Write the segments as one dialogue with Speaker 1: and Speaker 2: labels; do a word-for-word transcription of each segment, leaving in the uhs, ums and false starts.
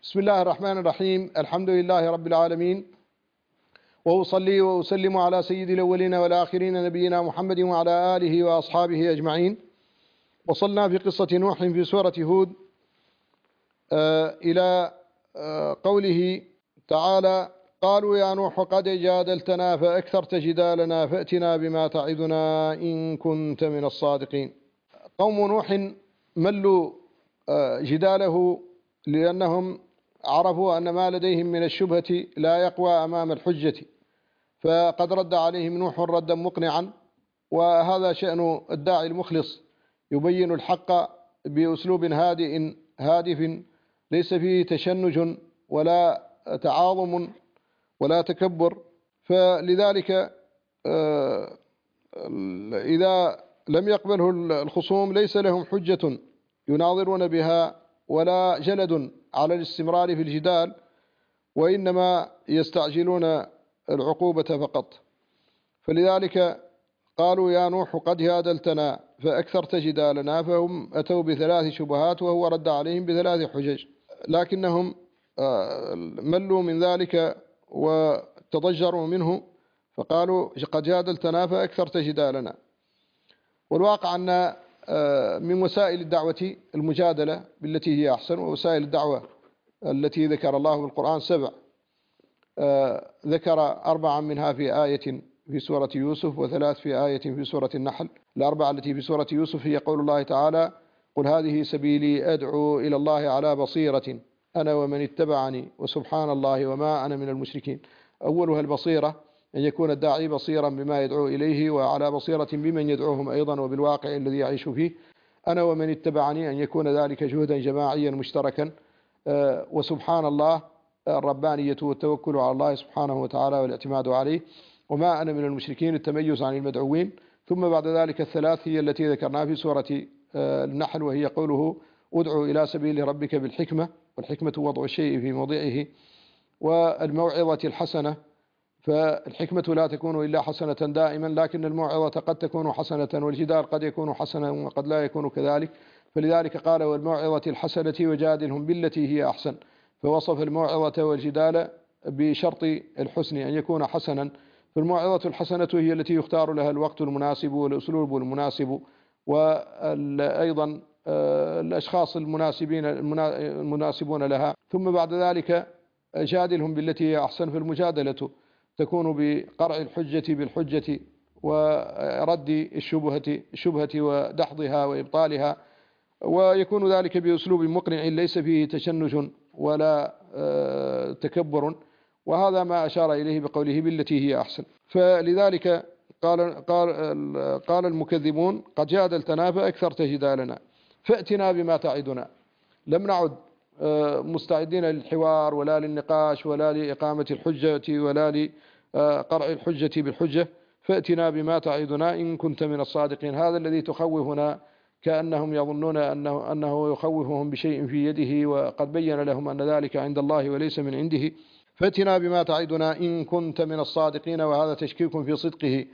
Speaker 1: بسم الله الرحمن الرحيم. الحمد لله رب العالمين، وأصلي وأسلم على سيد الأولين والآخرين نبينا محمد وعلى آله وأصحابه أجمعين. وصلنا في قصة نوح في سورة هود آه إلى آه قوله تعالى: قالوا يا نوح قد جادلتنا فأكثرت جدالنا فأتنا بما تعدنا إن كنت من الصادقين. قوم نوح ملوا آه جداله لأنهم عرفوا أن ما لديهم من الشبهة لا يقوى أمام الحجة، فقد رد عليهم نوح ردا مقنعا، وهذا شأن الداعي المخلص، يبين الحق بأسلوب هادئ هادف ليس فيه تشنج ولا تعاظم ولا تكبر. فلذلك إذا لم يقبله الخصوم ليس لهم حجة يناظرون بها ولا جلد على الاستمرار في الجدال، وإنما يستعجلون العقوبة فقط. فلذلك قالوا يا نوح قد جادلتنا فأكثرت جدالنا، فهم أتوا بثلاث شبهات وهو رد عليهم بثلاث حجج، لكنهم ملوا من ذلك وتضجروا منه فقالوا قد جادلتنا فأكثرت جدالنا. والواقع أن من وسائل الدعوة المجادلة بالتي هي أحسن، ووسائل الدعوة التي ذكر الله بالقرآن سبع، ذكر أربعا منها في آية في سورة يوسف وثلاث في آية في سورة النحل. الأربعة التي في سورة يوسف هي قول الله تعالى: قل هذه سبيلي أدعو إلى الله على بصيرة أنا ومن اتبعني وسبحان الله وما أنا من المشركين. أولها البصيرة، أن يكون الداعي بصيرا بما يدعو إليه وعلى بصيرة بمن يدعوهم أيضا وبالواقع الذي يعيش فيه. أنا ومن اتبعني، أن يكون ذلك جهدا جماعيا مشتركا. وسبحان الله الربانية والتوكل على الله سبحانه وتعالى والاعتماد عليه. وما أنا من المشركين، التميز عن المدعوين. ثم بعد ذلك الثلاث هي التي ذكرناها في سورة النحل، وهي قوله: ادعو إلى سبيل ربك بالحكمة، والحكمة وضع الشيء في موضعه، والموعظة الحسنة. فالحكمة لا تكون إلا حسنة دائما، لكن الموعظة قد تكون حسنة، والجدال قد يكون حسنا وقد لا يكون كذلك. فلذلك قال: والموعظة الحسنة وجادلهم بالتي هي أحسن. فوصف الموعظة والجدال بشرط الحسن، أن يكون حسنا. فالموعظة الحسنة هي التي يختار لها الوقت المناسب والأسلوب المناسب، وأيضا الأشخاص المناسبين المناسبون لها. ثم بعد ذلك جادلهم بالتي هي أحسن. في المجادلة تكون بقرع الحجة بالحجة ورد الشبهة الشبهة ودحضها وإبطالها، ويكون ذلك بأسلوب مقنع ليس فيه تشنج ولا تكبر، وهذا ما أشار إليه بقوله بالتي هي أحسن. فلذلك قال, قال, قال المكذبون: قد جادلتنا فأكثرت جدالنا فأتنا بما تعدنا. لم نعد مستعدين للحوار ولا للنقاش ولا لإقامة الحجة ولا لقرع الحجة بالحجة. فأتنا بما تعدنا إن كنت من الصادقين. هذا الذي تخوفنا، كأنهم يظنون أنه, أنه يخوفهم بشيء في يده، وقد بين لهم أن ذلك عند الله وليس من عنده. فأتنا بما تعدنا إن كنت من الصادقين، وهذا تشكيك في صدقه.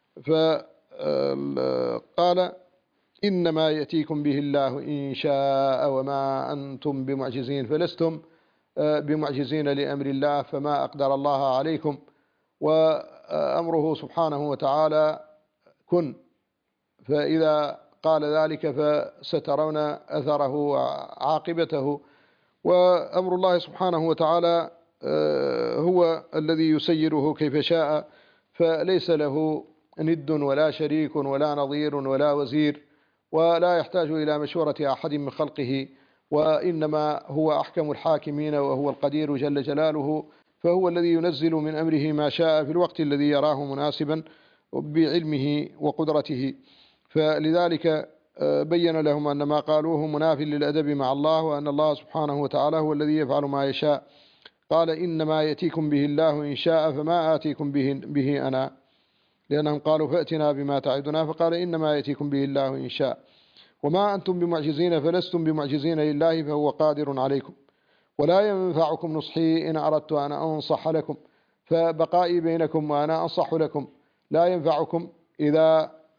Speaker 1: فقال: إنما يأتيكم به الله إن شاء وما أنتم بمعجزين. فلستم بمعجزين لأمر الله، فما أقدر الله عليكم. وأمره سبحانه وتعالى كن، فإذا قال ذلك فسترون أثره وعاقبته. وأمر الله سبحانه وتعالى هو الذي يسيره كيف شاء، فليس له ند ولا شريك ولا نظير ولا وزير، ولا يحتاج إلى مشورة أحد من خلقه، وإنما هو أحكم الحاكمين وهو القدير جل جلاله. فهو الذي ينزل من أمره ما شاء في الوقت الذي يراه مناسبا بعلمه وقدرته. فلذلك بين لهم أن ما قالوه مناف للأدب مع الله، وأن الله سبحانه وتعالى هو الذي يفعل ما يشاء. قال: إنما يأتيكم به الله إن شاء فما آتيكم به, به أنا، لأنهم قالوا فأتنا بما تعدنا، فقال: إنما يأتيكم به الله إن شاء وما أنتم بمعجزين، فلستم بمعجزين لله فهو قادر عليكم. ولا ينفعكم نصحي إن أردت أن أنصح لكم، فبقائي بينكم وأنا أنصح لكم لا ينفعكم إذا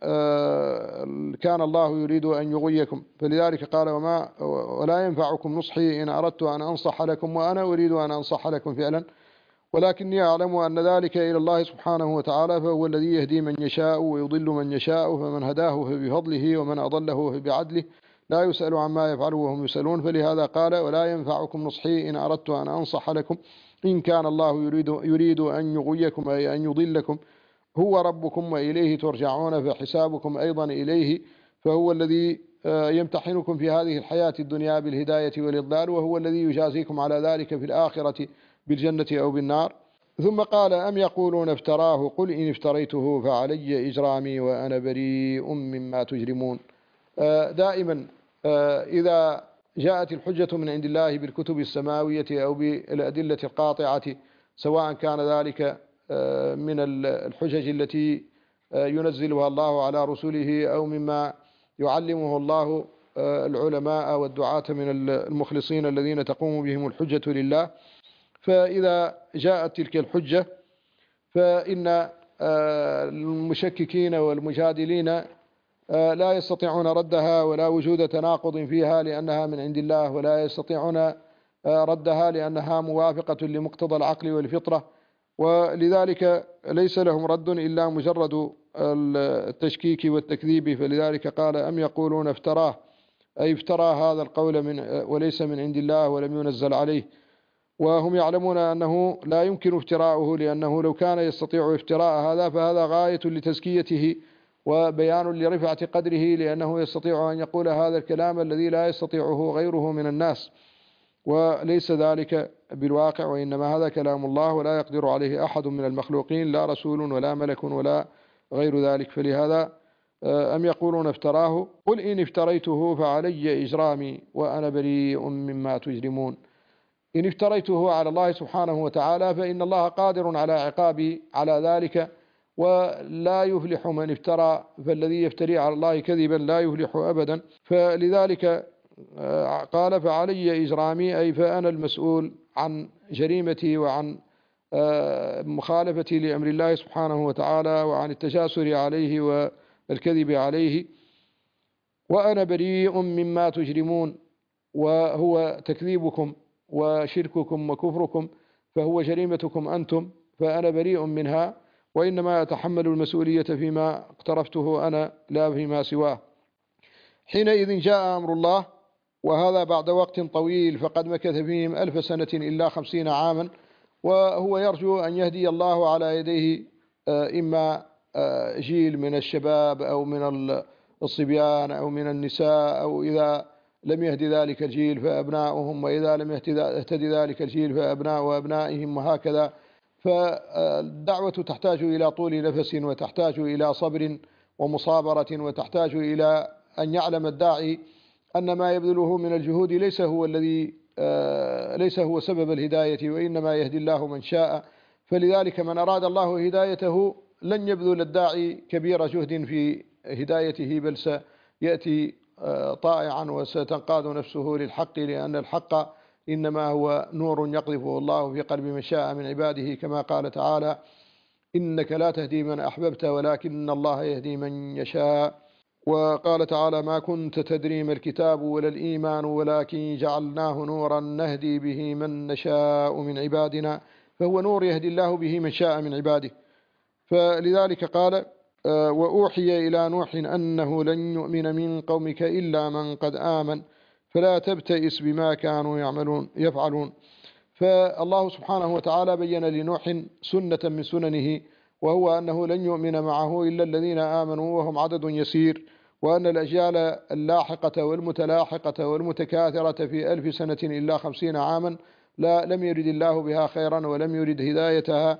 Speaker 1: كان الله يريد أن يغويكم، فلذلك قال وما ولا ينفعكم نصحي إن أردت أن أنصح لكم وأنا أريد أن أنصح لكم فعلا، ولكني أعلم أن ذلك إلى الله سبحانه وتعالى، فهو الذي يهدي من يشاء ويضل من يشاء، فمن هداه فبفضله ومن أضله فبعدله لا يسأل عما يفعل وهم يسألون. فلهذا قال ولا ينفعكم نصحي إن أردت أن أنصح لكم إن كان الله يريد, يريد أن يغويكم أي أن يضلكم، هو ربكم وإليه ترجعون، فحسابكم أيضا إليه، فهو الذي يمتحنكم في هذه الحياة الدنيا بالهداية والإضلال، وهو الذي يجازيكم على ذلك في الآخرة بالجنة أو بالنار. ثم قال أم يقولون افتراه قل إن افتريته فعلي إجرامي وأنا بريء مما تجرمون. دائما إذا جاءت الحجة من عند الله بالكتب السماوية أو بالأدلة القاطعة، سواء كان ذلك من الحجج التي ينزلها الله على رسله أو مما يعلمه الله العلماء والدعاة من المخلصين الذين تقوم بهم الحجة لله، فإذا جاءت تلك الحجة فإن المشككين والمجادلين لا يستطيعون ردها ولا وجود تناقض فيها لأنها من عند الله، ولا يستطيعون ردها لأنها موافقة لمقتضى العقل والفطرة، ولذلك ليس لهم رد إلا مجرد التشكيك والتكذيب. فلذلك قال أم يقولون افتراه أي افترى هذا القول من وليس من عند الله ولم ينزل عليه، وهم يعلمون أنه لا يمكن افتراؤه، لأنه لو كان يستطيع افتراء هذا فهذا غاية لتزكيته وبيان لرفعة قدره، لأنه يستطيع أن يقول هذا الكلام الذي لا يستطيعه غيره من الناس، وليس ذلك بالواقع، وإنما هذا كلام الله ولا يقدر عليه أحد من المخلوقين، لا رسول ولا ملك ولا غير ذلك. فلهذا أم يقولون افتراه قل إن افتريته فعلي إجرامي وأنا بريء مما تجرمون. إن افتريته على الله سبحانه وتعالى فإن الله قادر على عقابي على ذلك، ولا يفلح من افترى، فالذي يفتري على الله كذبا لا يفلح أبدا. فلذلك قال فعلي إجرامي أي فأنا المسؤول عن جريمتي وعن مخالفتي لأمر الله سبحانه وتعالى وعن التجاسر عليه والكذب عليه، وأنا بريء مما تجرمون، وهو تكذيبكم وشرككم وكفركم، فهو جريمتكم أنتم، فأنا بريء منها، وإنما أتحمل المسؤولية فيما اقترفته أنا لا فيما سواه. حينئذ جاء أمر الله، وهذا بعد وقت طويل، فقد مكث فيهم ألف سنة إلا خمسين عاما، وهو يرجو أن يهدي الله على يديه إما جيل من الشباب أو من الصبيان أو من النساء، أو إذا لم يهدي ذلك الجيل فأبناؤهم، وإذا لم يهتدي ذلك الجيل فأبناء أبنائهم، وهكذا. فالدعوة تحتاج إلى طول نفس، وتحتاج إلى صبر ومصابرة، وتحتاج إلى أن يعلم الداعي أن ما يبذله من الجهود ليس هو الذي ليس هو سبب الهداية، وإنما يهدي الله من شاء. فلذلك من أراد الله هدايته لن يبذل الداعي كبير جهد في هدايته، بل سيأتي طائعا وستنقاد نفسه للحق، لأن الحق إنما هو نور يقذفه الله في قلب من شاء من عباده، كما قال تعالى إنك لا تهدي من أحببت ولكن الله يهدي من يشاء. وقال تعالى ما كنت تدري ما الكتاب ولا الإيمان ولكن جعلناه نورا نهدي به من نشاء من عبادنا، فهو نور يهدي الله به من شاء من عباده. فلذلك قال وأوحي إلى نوح أنه لن يؤمن من قومك إلا من قد آمن فلا تبتئس بما كانوا يعملون يفعلون. فالله سبحانه وتعالى بين لنوح سنة من سننه، وهو أنه لن يؤمن معه إلا الذين آمنوا وهم عدد يسير، وأن الأجيال اللاحقة والمتلاحقة والمتكاثرة في ألف سنة إلا خمسين عاما لا لم يرد الله بها خيرا ولم يرد هدايتها.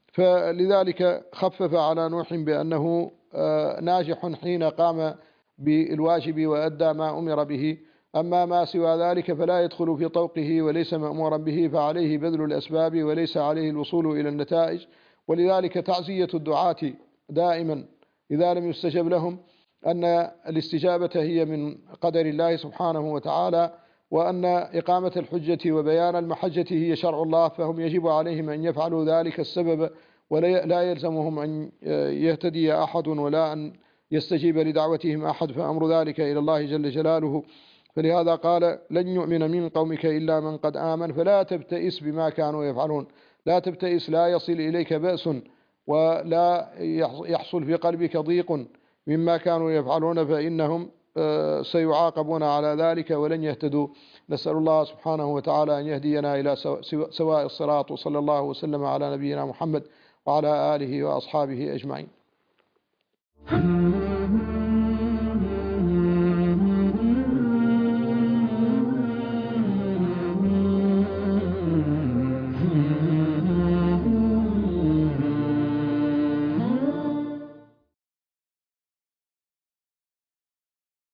Speaker 1: فلذلك خفف على نوح بأنه ناجح حين قام بالواجب وأدى ما أمر به، أما ما سوى ذلك فلا يدخل في طوقه وليس مأمورا به، فعليه بذل الأسباب وليس عليه الوصول إلى النتائج. ولذلك تعزية الدعاة دائما إذا لم يستجب لهم أن الاستجابة هي من قدر الله سبحانه وتعالى، وأن إقامة الحجة وبيان المحجة هي شرع الله، فهم يجب عليهم أن يفعلوا ذلك السبب، ولا يلزمهم أن يهتدي أحد ولا أن يستجيب لدعوتهم أحد، فأمر ذلك إلى الله جل جلاله. فلهذا قال: لن يؤمن من قومك إلا من قد آمن. فلا تبتئس بما كانوا يفعلون، لا تبتئس، لا يصل إليك بأس ولا يحصل في قلبك ضيق مما كانوا يفعلون، فإنهم سيعاقبون على ذلك ولن يهتدوا. نسأل الله سبحانه وتعالى أن يهدينا إلى سواء الصراط، وصلى الله وسلم على نبينا محمد وعلى آله وأصحابه أجمعين.